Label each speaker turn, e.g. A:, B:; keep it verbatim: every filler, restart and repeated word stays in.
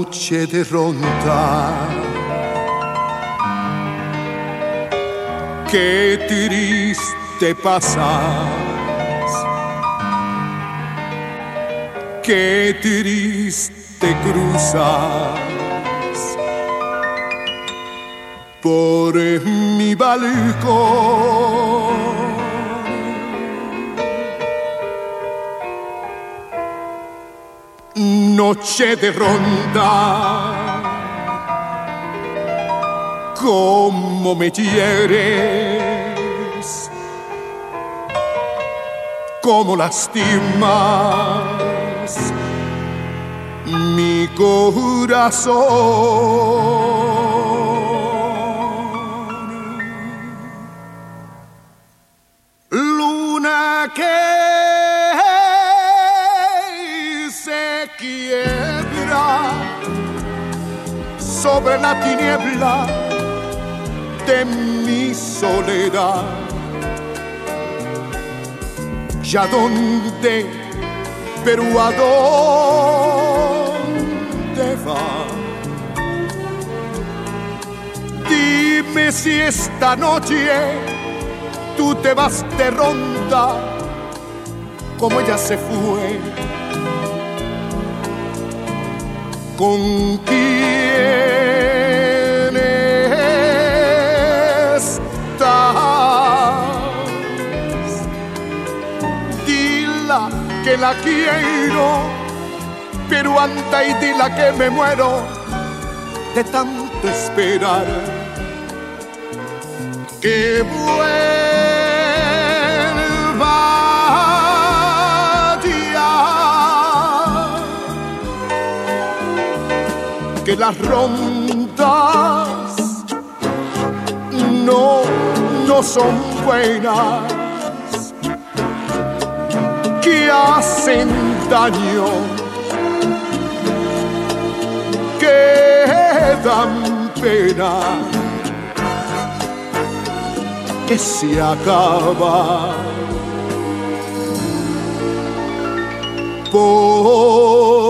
A: noche de ronda. Qué triste pasas, qué triste cruzas por mi balcón. Noche de ronda, cómo me hieres, cómo lastimas mi corazón. Luna que se quiebra sobre la tiniebla de mi soledad. ¿Ya dónde, pero a dónde va? Dime si esta noche tú te vas de ronda como ella se fue. ¿Con quién estás? Dila que la quiero, pero anda y dila que me muero de tanto esperar. Que vuelva ya, que las rondas no, no son buenas, que hacen daño, que dan pena, que se acaba por